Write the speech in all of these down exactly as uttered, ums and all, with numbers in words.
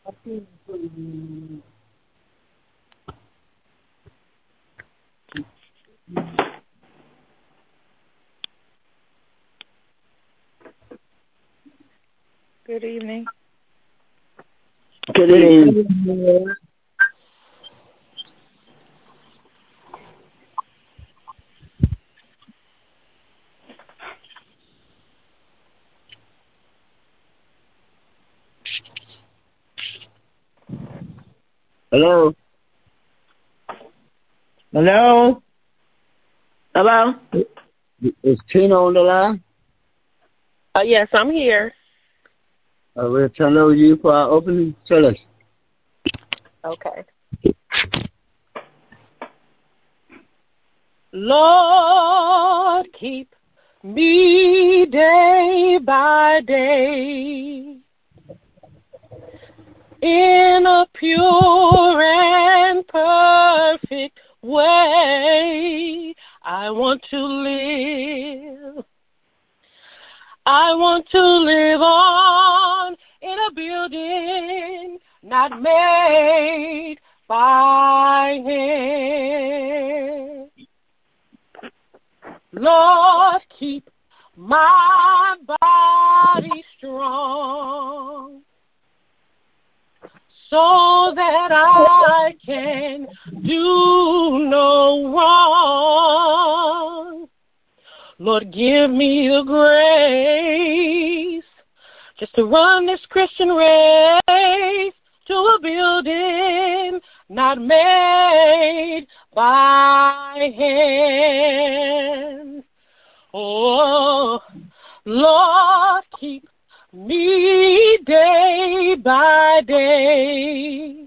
Good evening. Good evening. Hello. Hello. Hello. Is Tina on the line? Uh, yes, I'm here. Uh, we'll turn over to you for our opening service. Okay. Lord, keep me day by day in a pure and perfect way. I want to live. I want to live on in a building not made by hand. Lord, keep my body strong so that I can do no wrong. Lord, give me the grace just to run this Christian race to a building not made by hand. Oh, Lord, keep me day by day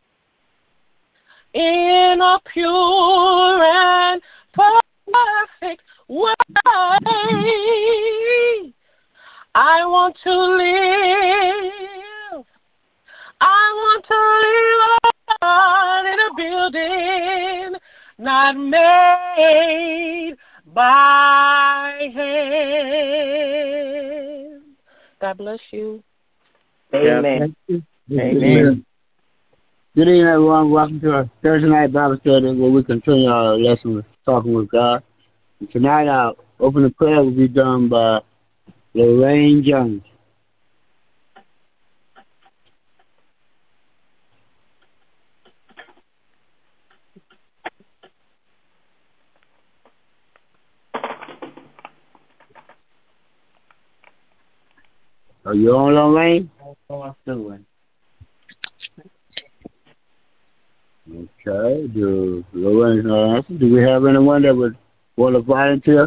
in a pure and perfect way. I want to live. I want to live in a building not made by hand. God bless you. Amen. Amen. Amen. Good evening, everyone. Welcome to our Thursday night Bible study where we continue our lesson with talking with God. And tonight, our opening prayer will be done by Lorraine Jones. Are you on, Lorraine? I'm doing. Okay. Do Lorraine's not answering? Do we have anyone that would want to volunteer?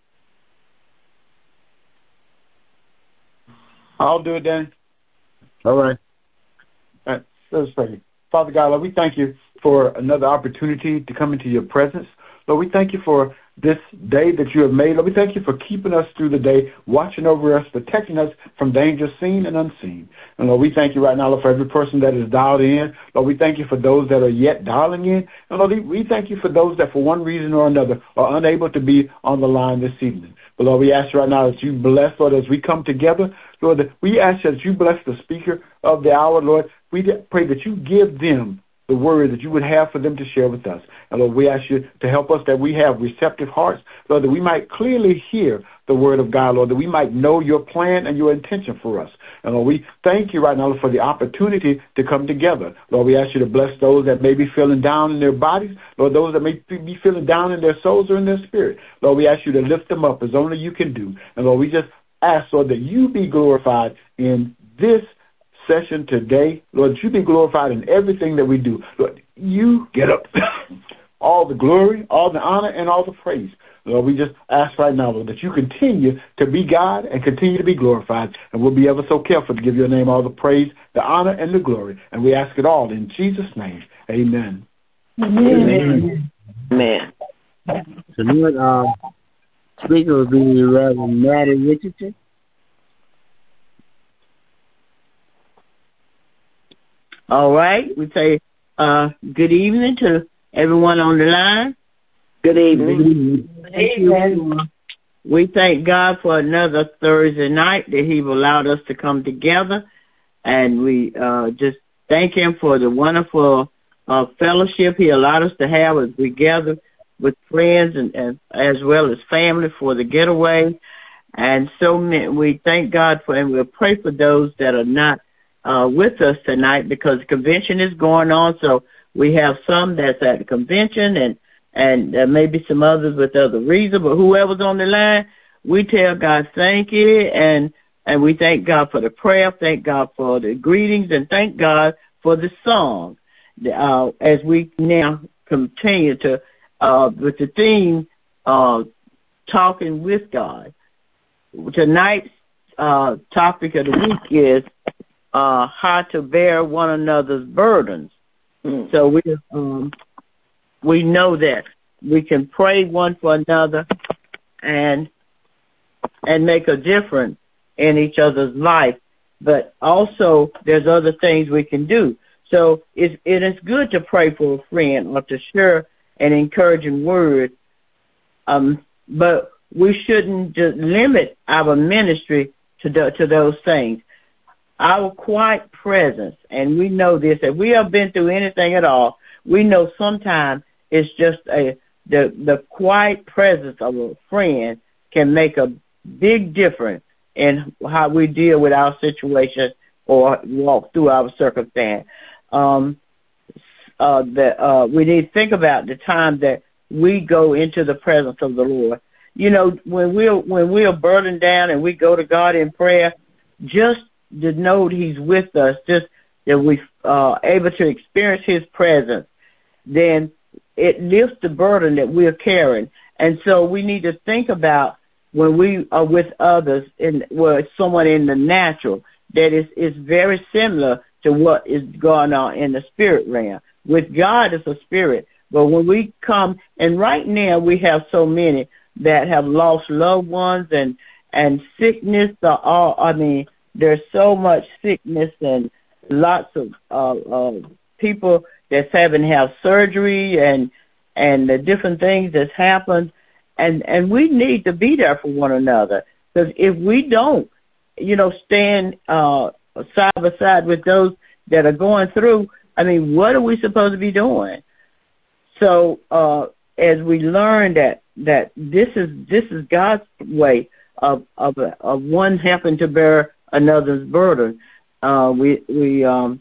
I'll do it then. All right. All right. Let's pray. Father God, Lord, we thank you for another opportunity to come into your presence. Lord, we thank you for this day that you have made. Lord, we thank you for keeping us through the day, watching over us, protecting us from danger seen and unseen. And Lord, we thank you right now, Lord, for every person that is dialed in. Lord, we thank you for those that are yet dialing in. And Lord, we thank you for those that for one reason or another are unable to be on the line this evening. But Lord, we ask right now that you bless, Lord, as we come together. Lord, we ask that you bless the speaker of the hour, Lord. We pray that you give them the word that you would have for them to share with us. And Lord, we ask you to help us that we have receptive hearts, Lord, that we might clearly hear the word of God, Lord, that we might know your plan and your intention for us. And Lord, we thank you right now for the opportunity to come together. Lord, we ask you to bless those that may be feeling down in their bodies, Lord, those that may be feeling down in their souls or in their spirit. Lord, we ask you to lift them up as only you can do. And Lord, we just ask, Lord, that you be glorified in this session today. Lord, you be glorified in everything that we do. Lord, you get up all the glory, all the honor, and all the praise. Lord, we just ask right now, Lord, that you continue to be God and continue to be glorified. And we'll be ever so careful to give your name all the praise, the honor, and the glory. And we ask it all in Jesus' name. Amen. Amen. Amen. Tonight, our speaker will be Reverend Maddie Richardson. All right. We say uh, good evening to everyone on the line. Good evening. Thank you. We thank God for another Thursday night that He allowed us to come together, and we uh, just thank him for the wonderful uh, fellowship he allowed us to have as we gather with friends and, and as well as family for the getaway. And so many, we thank God for, and we'll pray for those that are not uh, with us tonight, because the convention is going on. So we have some that's at the convention, and and there may be some others with other reasons. But whoever's on the line, we tell God thank you, and and we thank God for the prayer, thank God for the greetings, and thank God for the song. Uh, as we now continue to uh, with the theme, uh, talking with God. Tonight's uh, topic of the week is uh, how to bear one another's burdens. Mm. So we um, we know that we can pray one for another and and make a difference in each other's life, but also there's other things we can do. So it's, it is good to pray for a friend or to share an encouraging word, um, but we shouldn't just limit our ministry to the, to those things. Our quiet presence, and we know this, if we have been through anything at all, we know sometimes it's just a the the quiet presence of a friend can make a big difference in how we deal with our situation or walk through our circumstance. Um, uh, that uh, we need to think about the time that we go into the presence of the Lord. You know, when we're when we're burdened down and we go to God in prayer, just to know He's with us, just that we are uh, able to experience His presence, then it lifts the burden that we're carrying. And so we need to think about when we are with others, in well, someone in the natural, that is is very similar to what is going on in the spirit realm. With God, it's a spirit. But when we come, and right now we have so many that have lost loved ones, and and sickness are all, I mean, there's so much sickness and lots of uh, uh, people that's having to have surgery and and the different things that's happened, and and we need to be there for one another, because if we don't, you know, stand uh, side by side with those that are going through, I mean, what are we supposed to be doing? So uh, as we learn that that this is this is God's way of of, of one helping to bear another's burden, uh, we we um,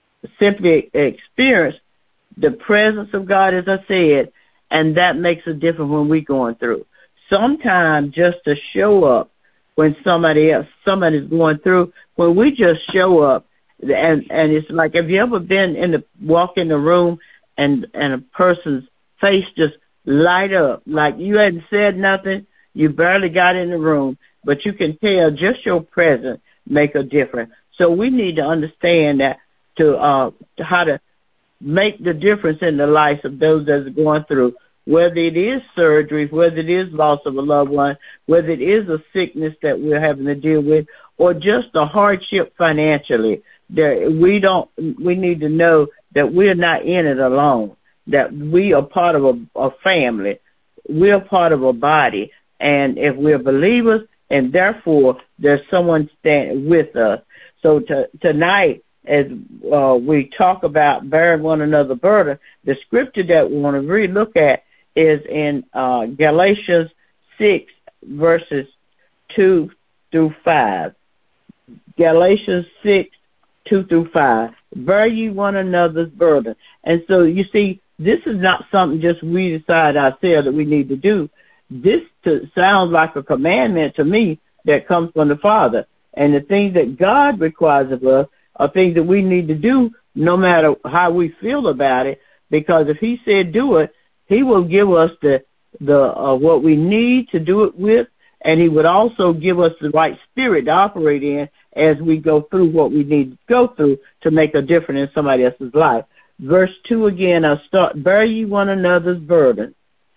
simply experience the presence of God, as I said, and that makes a difference when we're going through. Sometimes just to show up when somebody else somebody's going through, when we just show up, and and it's like, have you ever been in the walk in the room and and a person's face just light up, like you hadn't said nothing, you barely got in the room, but you can tell just your presence make a difference. So we need to understand that to uh to how to make the difference in the lives of those that are going through, whether it is surgery, whether it is loss of a loved one, whether it is a sickness that we're having to deal with, or just a hardship financially. There, we don't. We need to know that we're not in it alone, that we are part of a, a family. We're part of a body. And if we're believers, and therefore there's someone standing with us. So to, tonight, as uh, we talk about bearing one another's burden, the scripture that we want to really look at is in uh, Galatians six, verses two through five. Galatians six, two through five. Bear ye one another's burden. And so you see, this is not something just we decide ourselves that we need to do. This to, sounds like a commandment to me that comes from the Father. And the things that God requires of us are things that we need to do no matter how we feel about it, because if He said do it, He will give us the the uh, what we need to do it with, and He would also give us the right spirit to operate in as we go through what we need to go through to make a difference in somebody else's life. Verse two again, I start, bear ye one another's burden,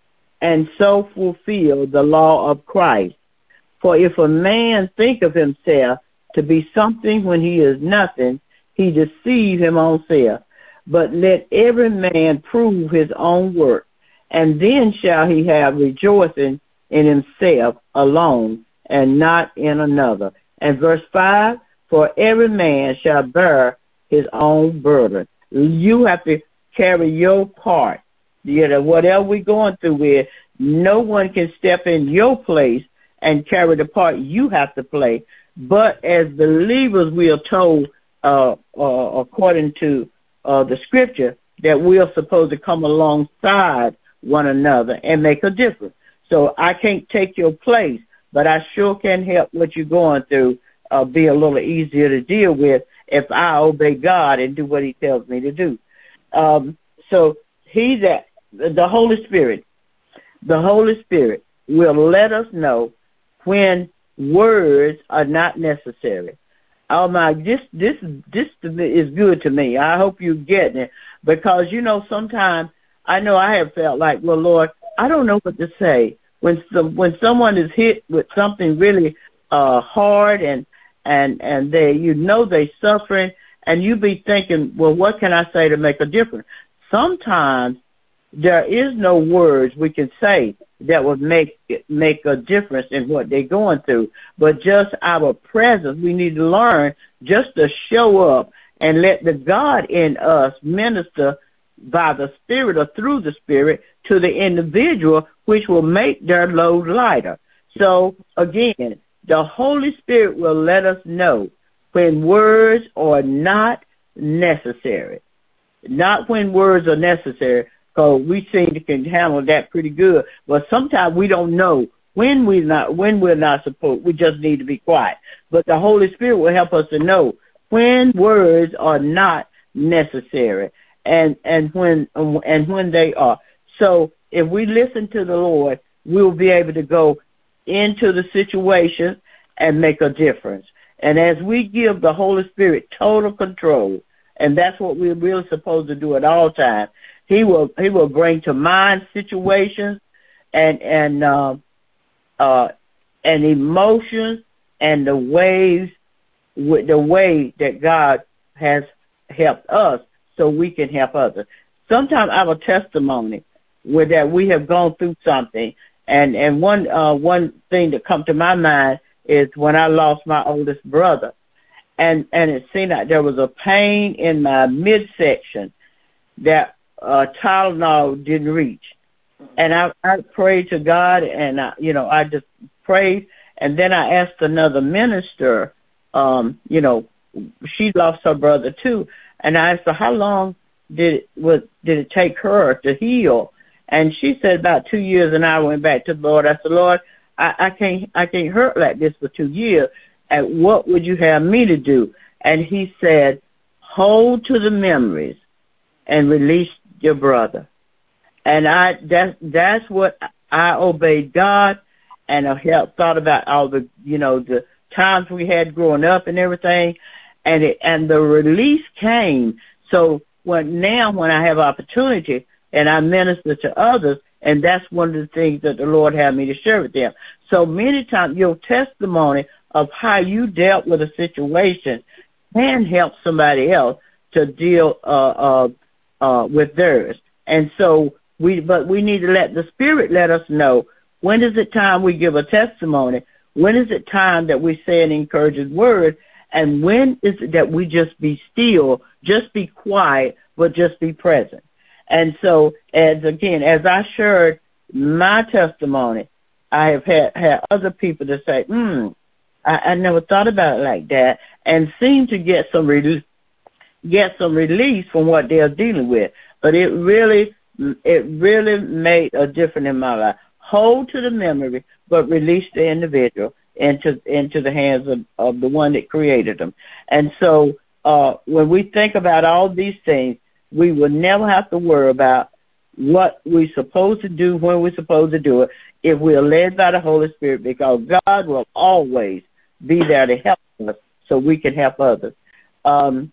and so fulfill the law of Christ. For if a man think of himself to be something when he is nothing, he deceive him own self. But let every man prove his own work, and then shall he have rejoicing in himself alone, and not in another. And verse five, for every man shall bear his own burden. You have to carry your part. You know, whatever we're going through with, no one can step in your place and carry the part you have to play. But as believers, we are told, uh, uh, according to uh, the scripture, that we are supposed to come alongside one another and make a difference. So I can't take your place, but I sure can help what you're going through uh, be a little easier to deal with if I obey God and do what he tells me to do. Um, so he's at the Holy Spirit. The Holy Spirit will let us know when words are not necessary. Oh my, this this this is good to me. I hope you're getting it, because you know sometimes I know I have felt like, well, Lord, I don't know what to say when some, when someone is hit with something really uh, hard and and and they you know they suffering, and you be thinking, well, what can I say to make a difference? Sometimes there is no words we can say that would make make a difference in what they're going through, but just our presence. We need to learn just to show up and let the God in us minister by the Spirit or through the Spirit to the individual, which will make their load lighter. So again, the Holy Spirit will let us know when words are not necessary. Not when words are necessary, because we seem to can handle that pretty good. But sometimes we don't know when we're not when we're not supposed. We just need to be quiet. But the Holy Spirit will help us to know when words are not necessary, and and when and when they are. So if we listen to the Lord, we'll be able to go into the situation and make a difference. And as we give the Holy Spirit total control, and that's what we're really supposed to do at all times, He will he will bring to mind situations and and uh, uh, and emotions and the ways with the way that God has helped us, so we can help others. Sometimes I have a testimony where that we have gone through something, and and one uh, one thing that comes to my mind is when I lost my oldest brother, and and it seemed like there was a pain in my midsection that uh, Tylenol didn't reach, and I, I prayed to God, and I, you know I just prayed, and then I asked another minister, um, you know, she lost her brother too, and I asked her how long did it was did it take her to heal, and she said about two years, and I went back to the Lord. I said, Lord, I, I can't I can't hurt like this for two years. And what would you have me to do? And he said, hold to the memories and release your brother. And I that's that's what I obeyed God, and I helped, thought about all the you know the times we had growing up and everything, and it, and the release came. So when now when I have opportunity and I minister to others, and that's one of the things that the Lord had me to share with them. So many times your testimony of how you dealt with a situation can help somebody else to deal uh, uh, uh, with theirs. And so we, but we need to let the Spirit let us know when is it time we give a testimony, when is it time that we say an encouraging word, and when is it that we just be still, just be quiet, but just be present. And so, as again, as I shared my testimony, I have had, had other people to say, hmm, I, I never thought about it like that, and seem to get some relief, get some release from what they're dealing with. But it really, it really made a difference in my life. Hold to the memory, but release the individual into into the hands of, of the one that created them. And so, uh, when we think about all these things, we will never have to worry about what we're supposed to do, when we're supposed to do it, if we are led by the Holy Spirit, because God will always be there to help us so we can help others. Um,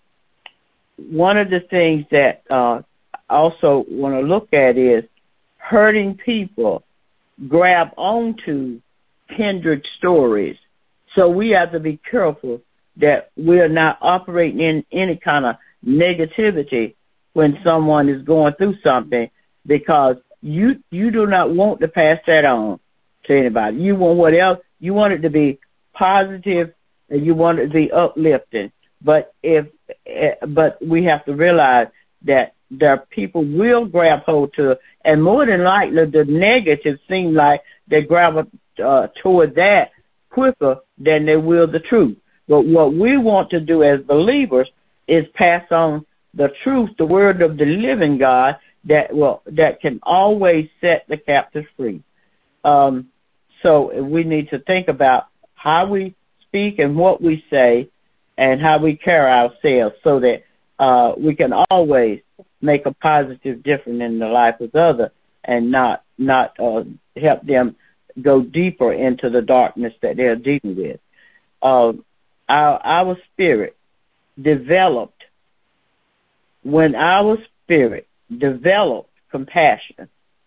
one of the things that uh, I also want to look at is hurting people grab onto kindred stories. So we have to be careful that we're not operating in any kind of negativity when someone is going through something, because you you do not want to pass that on to anybody. You want what else? You want it to be positive, and you want it to be uplifting. But if but we have to realize that there are people will grab hold to, and more than likely the negative seem like they grab uh, toward that quicker than they will the truth. But what we want to do as believers is pass on the truth, the word of the living God that will that can always set the captives free. Um, so we need to think about how we speak and what we say and how we carry ourselves so that uh, we can always make a positive difference in the life of others and not not uh, help them go deeper into the darkness that they're dealing with. Uh, our, our spirit developed, when our spirit developed compassion,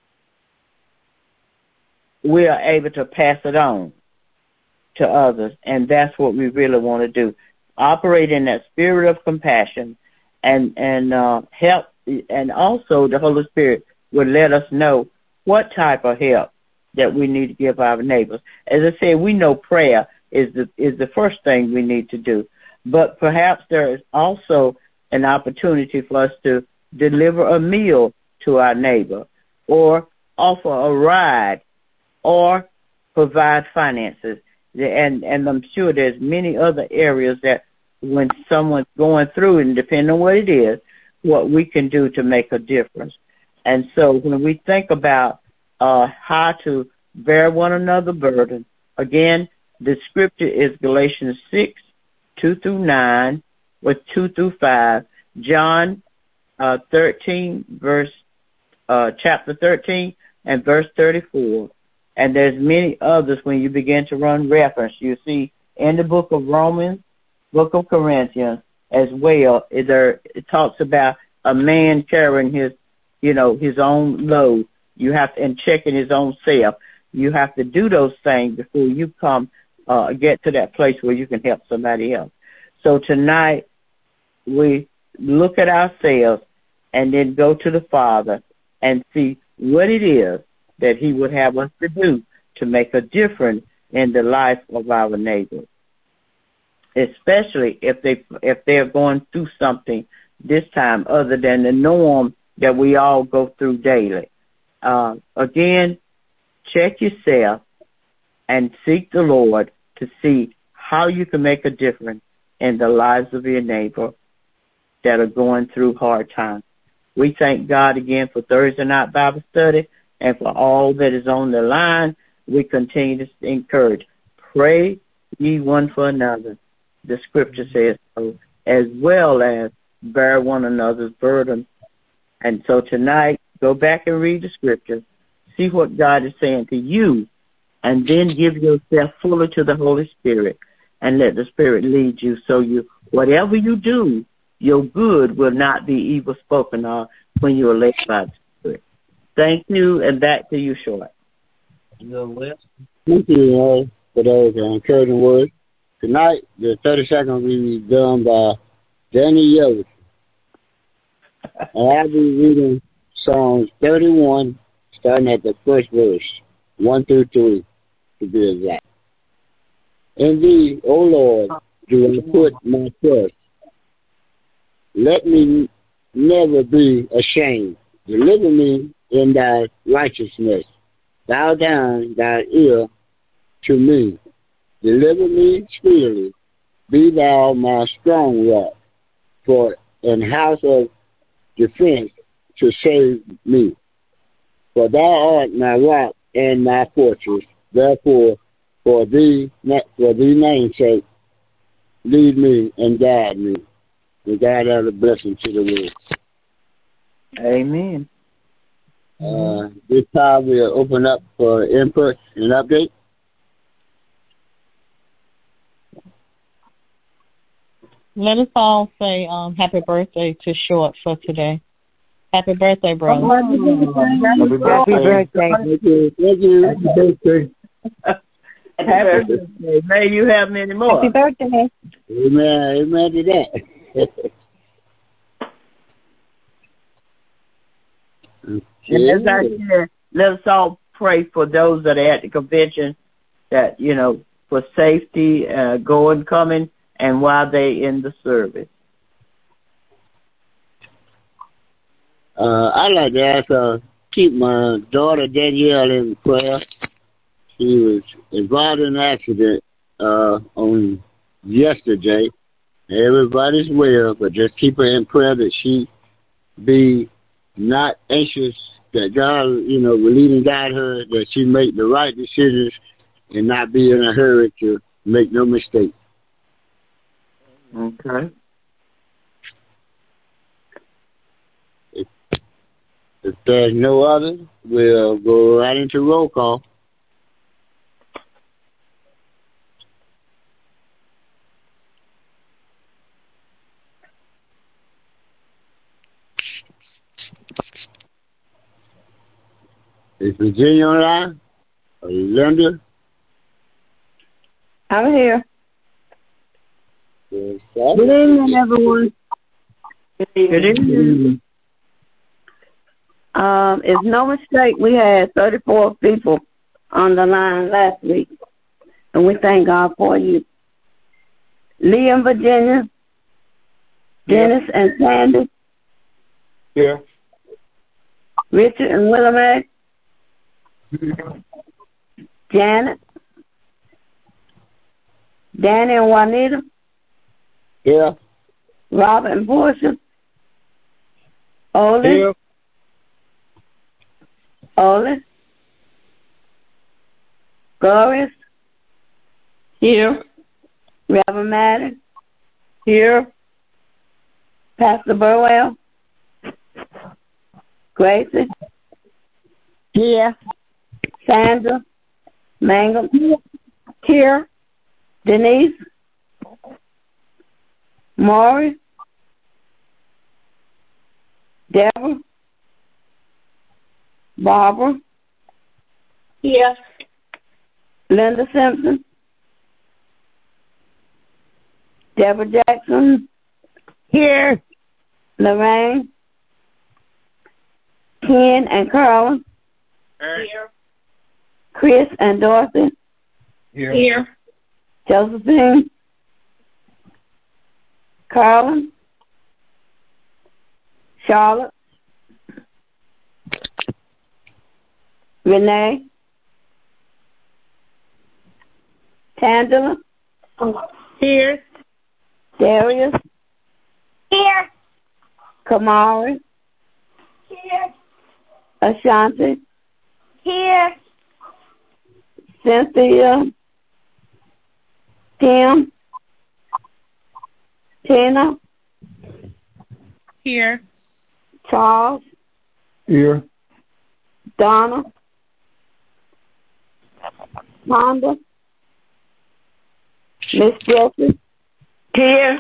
we are able to pass it on to others, and that's what we really want to do. Operate in that spirit of compassion and, and uh, help, and also the Holy Spirit will let us know what type of help that we need to give our neighbors. As I said, we know prayer is the is the first thing we need to do, but perhaps there is also an opportunity for us to deliver a meal to our neighbor, or offer a ride, or provide finances. And and I'm sure there's many other areas that when someone's going through, and depending on what it is, what we can do to make a difference. And so when we think about uh, how to bear one another's burden, again, the scripture is Galatians six, two through nine, with two through five, John uh, thirteen, verse uh, chapter thirteen, and verse thirty-four. And there's many others when you begin to run reference. You see in the book of Romans, book of Corinthians as well, there it talks about a man carrying his, you know, his own load. You have to, and checking his own self. You have to do those things before you come uh, get to that place where you can help somebody else. So tonight we look at ourselves and then go to the Father and see what it is that he would have us to do to make a difference in the life of our neighbors, especially if they if they're going through something this time other than the norm that we all go through daily. Uh, again, check yourself and seek the Lord to see how you can make a difference in the lives of your neighbor that are going through hard times. We thank God again for Thursday night Bible study. And for all that is on the line, we continue to encourage. Pray ye one for another, the scripture says so, as well as bear one another's burden. And so tonight, go back and read the scripture, see what God is saying to you, and then give yourself fully to the Holy Spirit and let the Spirit lead you so you, whatever you do, your good will not be evil spoken of when you are led by the Spirit. Thank you, and back to you, Short. Thank you all for those encouraging words. Tonight, the thirty seconds will be done by Danny Yost. And I'll be reading Psalms thirty-one, starting at the first verse, one through three, to be exact. In thee, O Lord, do I put my trust. Let me never be ashamed. Deliver me in thy righteousness. Bow down thy ear to me. Deliver me speedily. Be thou my strong rock, for an house of defense to save me. For thou art my rock and my fortress. Therefore, for thee, for thee name's sake, lead me and guide me. And God add a blessing to the world. Amen. Uh, this time we'll open up for input and update. Let us all say um, happy birthday to Short for today. Happy birthday, brother. Oh, happy birthday. Thank you. Thank you. Happy birthday. Happy birthday. May you have many more. Happy birthday. Amen. Amen to that. And as I said, let us all pray for those that are at the convention, that, you know, for safety, uh, going, coming, and while they in the service. Uh, I'd like to ask, uh, keep my daughter Danielle in prayer. She was involved in an accident uh, on yesterday. Everybody's well, but just keep her in prayer that she be not anxious, that God, you know, will lead and guide her, that she make the right decisions and not be in a hurry to make no mistake. Okay. If, if there's no other, we'll go right into roll call. Is Virginia online? Are you Linda? I'm here. Good evening, everyone. Good evening. Um, it's no mistake we had thirty-four people on the line last week, and we thank God for you. Lee and Virginia, Dennis and Sandy, Yeah. Richard and Willamette, Janet, Danny and Juanita, Yeah. Robert and Portia, Ole, Yeah. Ole, Glorious, here, Reverend Madden, here, Pastor Burwell, Gracie, here, Sandra, Mangum, here, Denise, Maury, Deborah, Barbara, Yes. Linda Simpson, Deborah Jackson, here, Lorraine, Ken and Carolyn, Here. Chris and Dorothy, Here. Here. Josephine, Carolyn, Charlotte, Renee, Tangela, Here. Darius, Here. Kamari, Here. Ashanti, Here. Cynthia, Tim, Tina, Here. Charles, Here. Donna, Honda, Miss Jessie, here,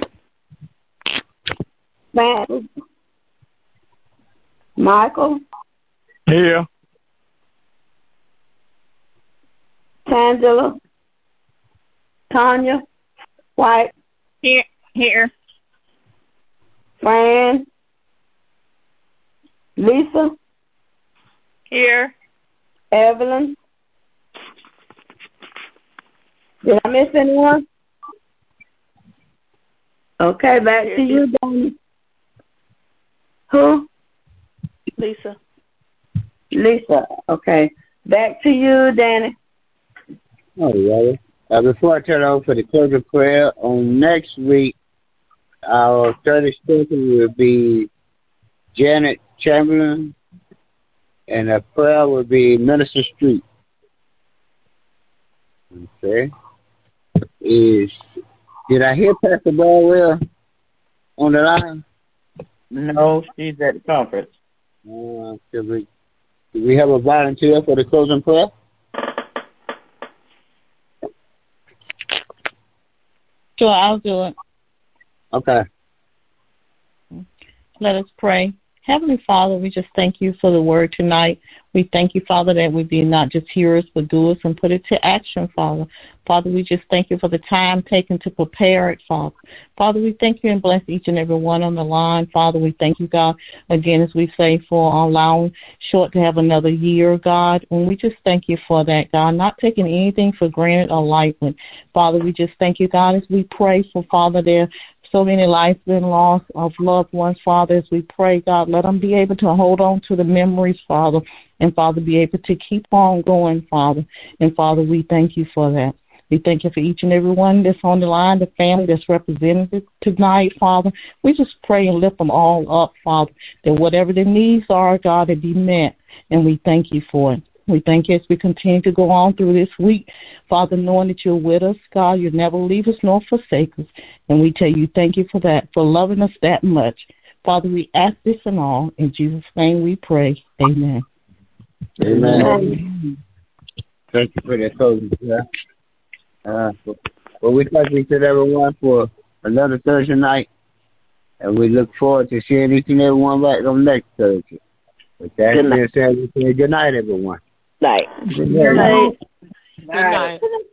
Matt, Michael, Here. Tangela, Tanya, White, Here. Here. Fran, Lisa, Here. Evelyn. Did I miss anyone? Okay, back to you, Danny. Who? Lisa. Lisa. Okay. Back to you, Danny. All right. Uh, before I turn over for the closing prayer, on next week, our thirty-second will be Janet Chamberlain, and the prayer will be Minister Street. Okay. Is did I hear Pastor Barwell on the line? No, she's at the conference. Uh, do we, do we have a volunteer for the closing prayer? Sure, I'll do it. Okay. Let us pray. Heavenly Father, we just thank you for the word tonight. We thank you, Father, that we be not just hearers but doers and put it to action, Father. Father, we just thank you for the time taken to prepare it, Father. Father, we thank you and bless each and every one on the line. Father, we thank you, God, again, as we say, for allowing Short to have another year, God. And we just thank you for that, God, not taking anything for granted or lightly. Father, we just thank you, God, as we pray for, Father, there so many lives been lost of loved ones, Father, as we pray, God, let them be able to hold on to the memories, Father, and, Father, be able to keep on going, Father. And, Father, we thank you for that. We thank you for each and every one that's on the line, the family that's represented tonight, Father. We just pray and lift them all up, Father, that whatever their needs are, God, it be met, and we thank you for it. We thank you as we continue to go on through this week, Father, knowing that you're with us, God. You'll never leave us nor forsake us. And we tell you thank you for that, for loving us that much. Father, we ask this and all. In Jesus' name we pray. Amen. Amen. Amen. Thank you for that closing prayer. Uh, well, we thank you to everyone for another Thursday night, and we look forward to seeing each and every one back on next Thursday. With that being said, good night, everyone. Night. Good night. Good night.